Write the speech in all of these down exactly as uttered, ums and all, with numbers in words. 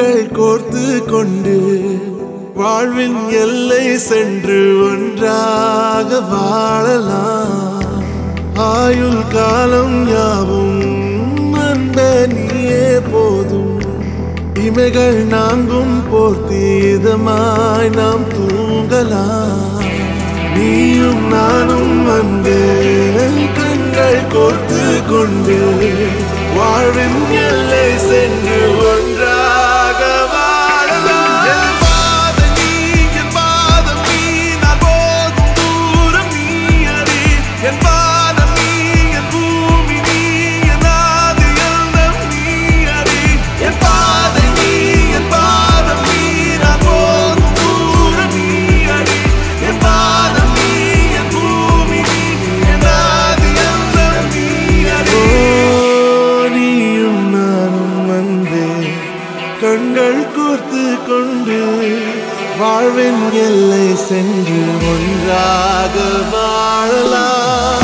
கண்கள் கோர்த்து கொண்டு வாழ்வின் எல்லை சென்று ஒன்றாக வாழலாம். ஆயுள் காலம் யாவும் அன்பே நீயே போதும். இமைகள் நான்கும் போர்த்தி இதமாய் நாம் தூங்கலாம். நீயும் நானும் அன்பே கண்கள் கோர்த்து கொண்டு வாழ்வின் எல்லை சென்று ஒன்றாக வாழலாம். என் பாதம் நீ, என் பாதம் நீ, நான் போகும் தூரம் நீ அறி. என் பாதம் நீ, என் பூமி நீ, என் ஆதி எல்லாம் நீ அறி. என் பாதம் நீ, என் பாதம் நீ, நான் போகும் தூரம் நீ அறி. என் பாதம் நீ, என் பூமி நீ, என் ஆதி எல்லாம் நீ அறி. நீயும் நானும் அன்பே கண்கள் கோர்த்து கொண்டு வாழ்வின் எல்லை சென்று ஒன்றாக வாழலாம்.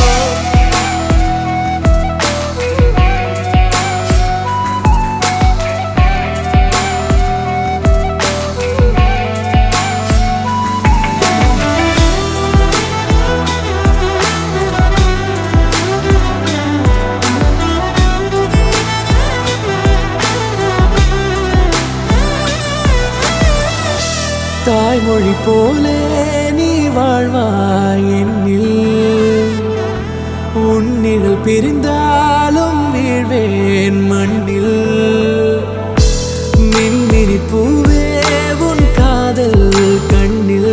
தாய்மொழி போலே நீ வாழ்வாய் என்னில். உன்னிழல் பிரிந்தாலும் வீழ்வேன் மண்ணில். மின்மினி பூவே உன் காதல் கண்ணில்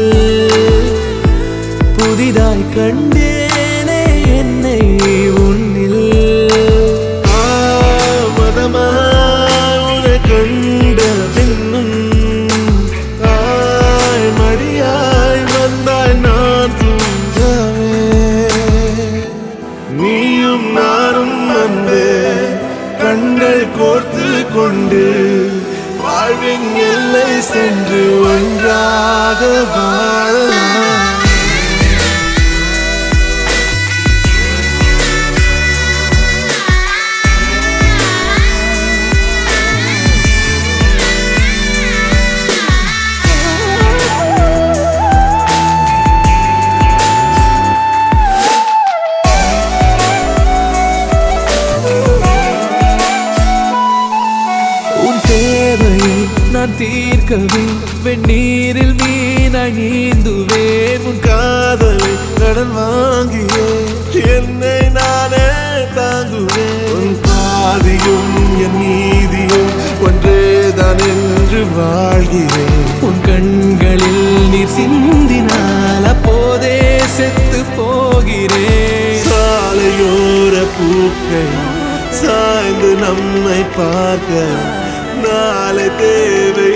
புதிதாய் கண்டேனே என்னை உன்னில். ஆமதமாய் உன்னை கண்ட பின்னும் மடியாய் வந்தாய் நான் தூங்கவே. நீயும் நானும் அன்பே கண்கள் கோர்த்து கொண்டு வாழ்வின் எல்லை சென்று ஒன்றாக வாழலாம். நான் தீர்க்கவே வெந்நீரில் மீனாய் நீந்துவேன். உன் காதலை கடன் வாங்கியே என்னை நானே தாங்குவேன். உன் பாதியும் என் நீதியும் ஒன்றேதான் என்று வாழ்கிறேன். உன் கண்களில் நீர் சிந்தினால் அப்போதே செத்து போகிறேன். சாலையோர பூக்கள் சாய்ந்து நம்மை பார்க்க நாளை தேவை